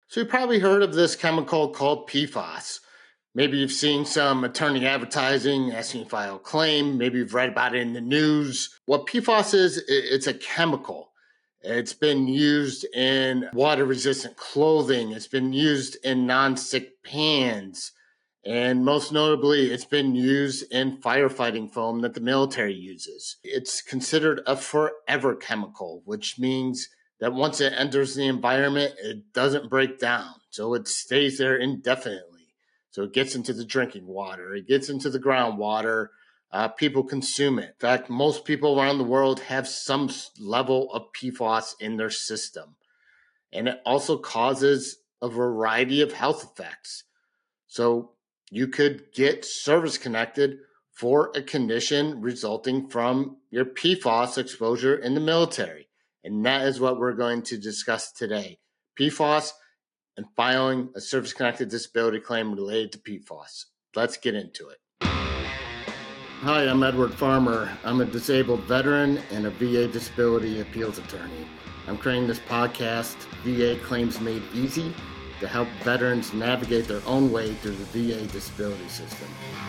So you've probably heard of this chemical called PFAS. Maybe you've seen some attorney advertising asking you to file a claim. Maybe you've read about it in the news. What PFAS is, it's a chemical. It's been used in water-resistant clothing. It's been used in non-stick pans. And most notably, it's been used in firefighting foam that the military uses. It's considered a forever chemical, which means that once it enters the environment, it doesn't break down. So it stays there indefinitely. So it gets into the drinking water. It gets into the groundwater. People consume it. In fact, most people around the world have some level of PFAS in their system. And it also causes a variety of health effects. So you could get service connected for a condition resulting from your PFAS exposure in the military. And that is what we're going to discuss today. PFAS and filing a service-connected disability claim related to PFAS. Let's get into it. Hi, I'm Edward Farmer. I'm a disabled veteran and a VA disability appeals attorney. I'm creating this podcast, VA Claims Made Easy, to help veterans navigate their own way through the VA disability system.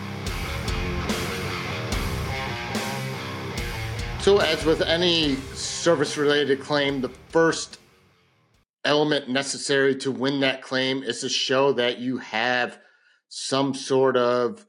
So as with any service-related claim, the first element necessary to win that claim is to show that you have some sort of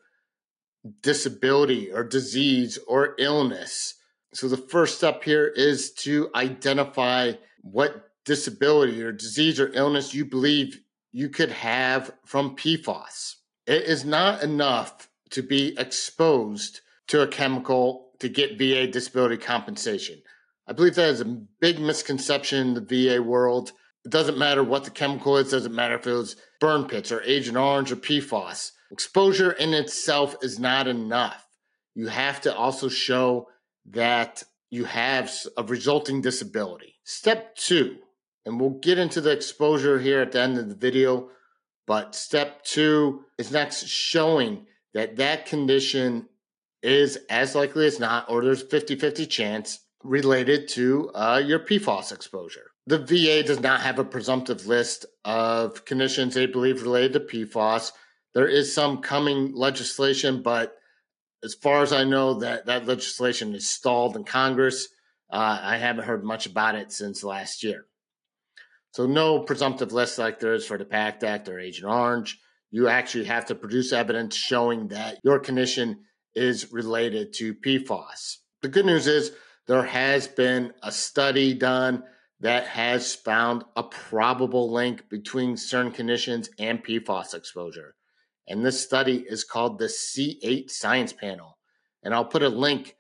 disability or disease or illness. So the first step here is to identify what disability or disease or illness you believe you could have from PFAS. It is not enough to be exposed to a chemical to get VA disability compensation. I believe that is a big misconception in the VA world. It doesn't matter what the chemical is. It doesn't matter if it was burn pits or Agent Orange or PFAS. Exposure in itself is not enough. You have to also show that you have a resulting disability. Step 2, and we'll get into the exposure here at the end of the video, but step 2 is next showing that that condition is as likely as not, or there's 50-50 chance, related to your PFAS exposure. The VA does not have a presumptive list of conditions they believe related to PFAS. There is some coming legislation, but as far as I know, that legislation is stalled in Congress. I haven't heard much about it since last year. So no presumptive list like there is for the PACT Act or Agent Orange. You actually have to produce evidence showing that your condition is related to PFAS. The good news is there has been a study done that has found a probable link between certain conditions and PFAS exposure. And this study is called the C8 Science Panel. And I'll put a link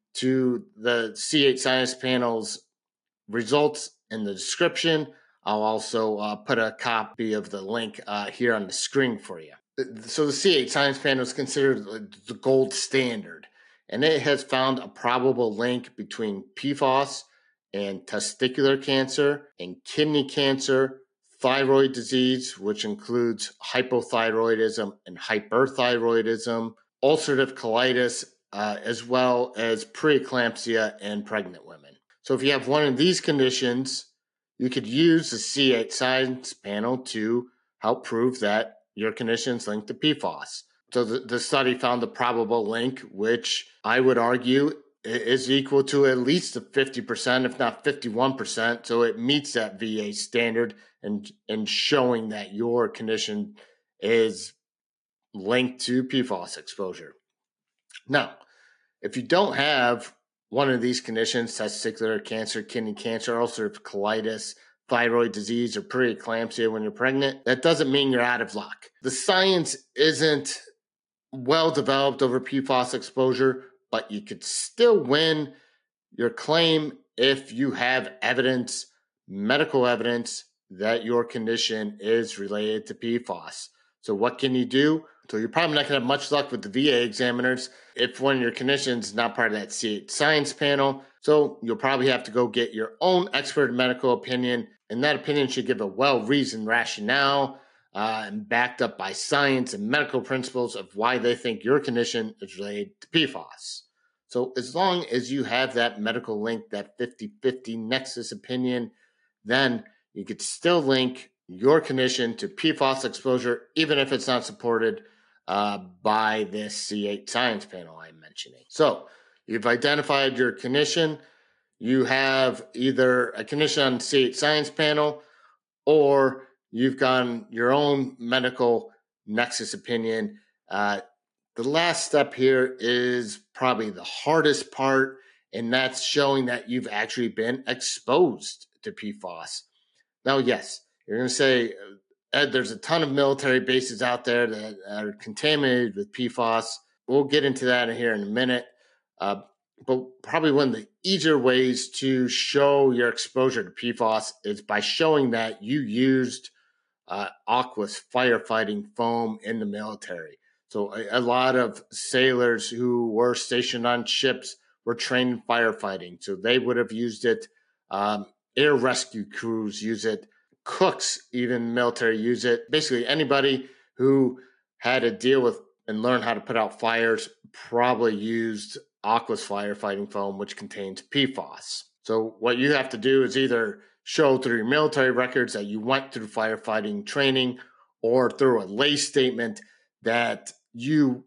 to the C8 Science Panel's results in the description. I'll also put a copy of the link here on the screen for you. So the C8 Science Panel is considered the gold standard, and it has found a probable link between PFAS and testicular cancer and kidney cancer, thyroid disease, which includes hypothyroidism and hyperthyroidism, ulcerative colitis, as well as preeclampsia in pregnant women. So if you have one of these conditions, you could use the C8 Science Panel to help prove that your condition is linked to PFAS. So the study found the probable link, which I would argue is equal to at least a 50%, if not 51%. So it meets that VA standard and showing that your condition is linked to PFAS exposure. Now, if you don't have one of these conditions, testicular cancer, kidney cancer, ulcerative colitis, thyroid disease, or preeclampsia when you're pregnant, that doesn't mean you're out of luck. The science isn't well developed over PFAS exposure, but you could still win your claim if you have evidence, medical evidence, that your condition is related to PFAS. So what can you do? So you're probably not going to have much luck with the VA examiners if one of your conditions is not part of that C8 Science Panel. So you'll probably have to go get your own expert medical opinion, and that opinion should give a well-reasoned rationale and backed up by science and medical principles of why they think your condition is related to PFAS. So as long as you have that medical link, that 50-50 nexus opinion, then you could still link your condition to PFAS exposure, even if it's not supported by this C8 science panel I'm mentioning. So you've identified your condition. You have either a condition on the C8 science panel, or you've gotten your own medical nexus opinion. The last step here is probably the hardest part, and that's showing that you've actually been exposed to PFAS. Now, yes, you're going to say, Ed, there's a ton of military bases out there that are contaminated with PFAS. We'll get into that here in a minute. But probably one of the easier ways to show your exposure to PFAS is by showing that you used aqueous firefighting foam in the military. So a lot of sailors who were stationed on ships were trained in firefighting. So they would have used it. Air rescue crews use it. Cooks, even military, use it. Basically, anybody who had to deal with and learn how to put out fires probably used aqueous firefighting foam, which contains PFAS. So what you have to do is either show through your military records that you went through firefighting training, or through a lay statement that you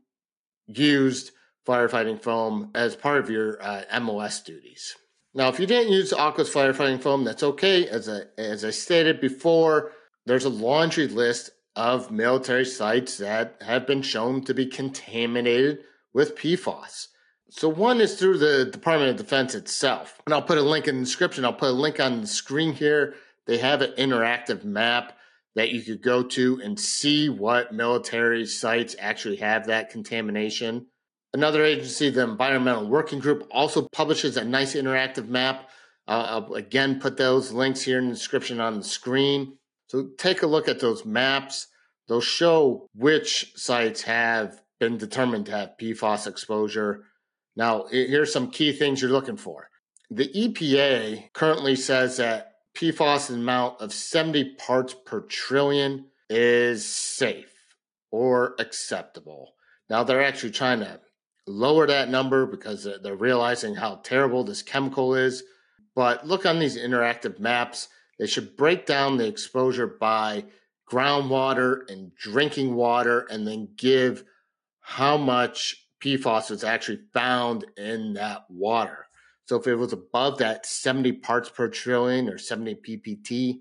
used firefighting foam as part of your MOS duties. Now, if you didn't use aqueous firefighting foam, that's okay. As I stated before, there's a laundry list of military sites that have been shown to be contaminated with PFAS. So one is through the Department of Defense itself. And I'll put a link in the description. I'll put a link on the screen here. They have an interactive map that you could go to and see what military sites actually have that contamination. Another agency, the Environmental Working Group, also publishes a nice interactive map. I'll again put those links here in the description on the screen. So take a look at those maps. They'll show which sites have been determined to have PFAS exposure. Now, here's some key things you're looking for. The EPA currently says that PFAS amount of 70 parts per trillion is safe or acceptable. Now, they're actually trying to lower that number because they're realizing how terrible this chemical is. But look on these interactive maps. They should break down the exposure by groundwater and drinking water, and then give how much PFAS was actually found in that water. So if it was above that 70 parts per trillion or 70 ppt,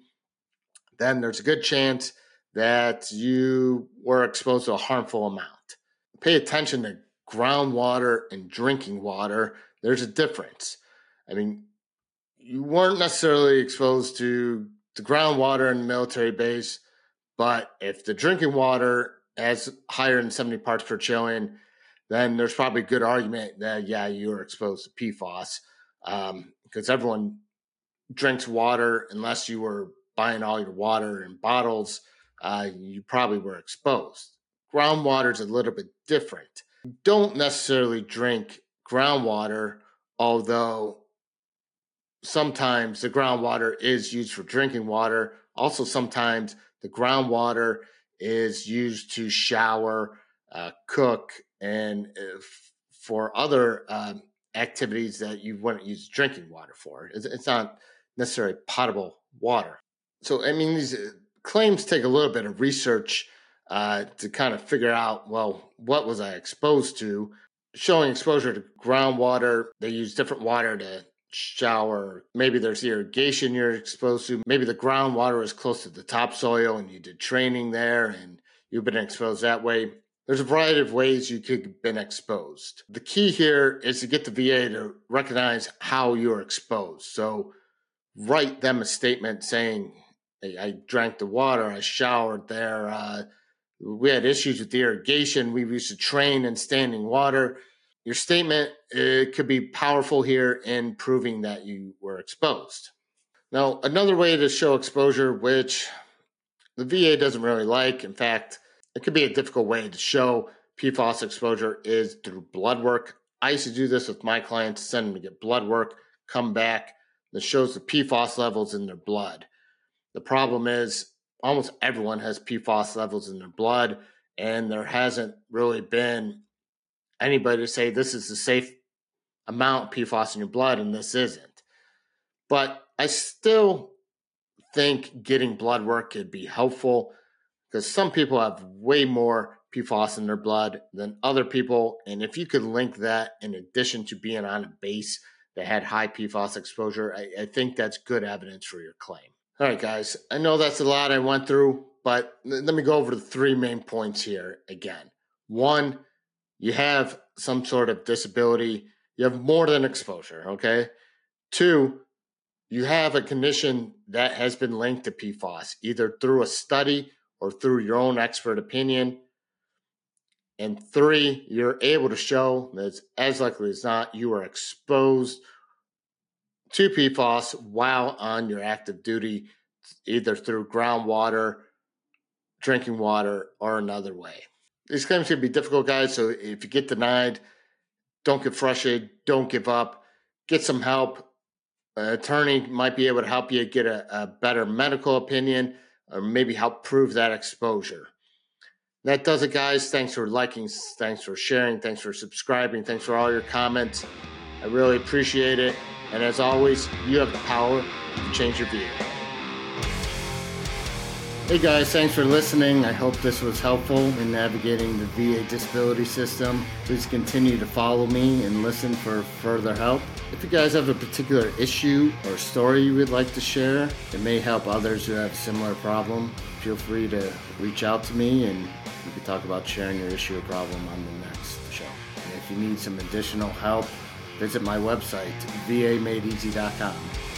then there's a good chance that you were exposed to a harmful amount. Pay attention to groundwater and drinking water. There's a difference. I mean, you weren't necessarily exposed to the groundwater in the military base, but if the drinking water has higher than 70 parts per trillion, then there's probably a good argument that, yeah, you were exposed to PFAS, because everyone drinks water. Unless you were buying all your water in bottles, you probably were exposed. Groundwater is a little bit different. You don't necessarily drink groundwater, although sometimes the groundwater is used for drinking water. Also, sometimes the groundwater is used to shower, cook, and for other activities that you wouldn't use drinking water for. It's not necessarily potable water. So, I mean, these claims take a little bit of research to kind of figure out, well, what was I exposed to? Showing exposure to groundwater, they use different water to shower. Maybe there's irrigation you're exposed to. Maybe the groundwater is close to the topsoil and you did training there and you've been exposed that way. There's a variety of ways you could have been exposed. The key here is to get the VA to recognize how you're exposed. So write them a statement saying, hey, I drank the water, I showered there, we had issues with the irrigation, we used to train in standing water. Your statement could be powerful here in proving that you were exposed. Now, another way to show exposure, which the VA doesn't really like, in fact, it could be a difficult way to show PFAS exposure, is through blood work. I used to do this with my clients, send them to get blood work, come back, that shows the PFAS levels in their blood. The problem is almost everyone has PFAS levels in their blood, and there hasn't really been anybody to say this is the safe amount of PFAS in your blood and this isn't. But I still think getting blood work could be helpful because some people have way more PFAS in their blood than other people. And if you could link that in addition to being on a base that had high PFAS exposure, I think that's good evidence for your claim. All right, guys, I know that's a lot I went through, but let me go over the three main points here again. One, you have some sort of disability. You have more than exposure, okay? Two, you have a condition that has been linked to PFAS, either through a study or through your own expert opinion. And three, you're able to show that as likely as not, you are exposed to PFAS while on your active duty, either through groundwater, drinking water, or another way. These claims can be difficult, guys, so if you get denied, don't get frustrated, don't give up, get some help. An attorney might be able to help you get a better medical opinion or maybe help prove that exposure. That does it, guys. Thanks for liking, thanks for sharing, thanks for subscribing, thanks for all your comments. I really appreciate it. And as always, you have the power to change your view. Hey guys, thanks for listening. I hope this was helpful in navigating the VA disability system. Please continue to follow me and listen for further help. If you guys have a particular issue or story you would like to share that may help others who have a similar problem, feel free to reach out to me and we can talk about sharing your issue or problem on the next show. And if you need some additional help, visit my website, vamadeeasy.com.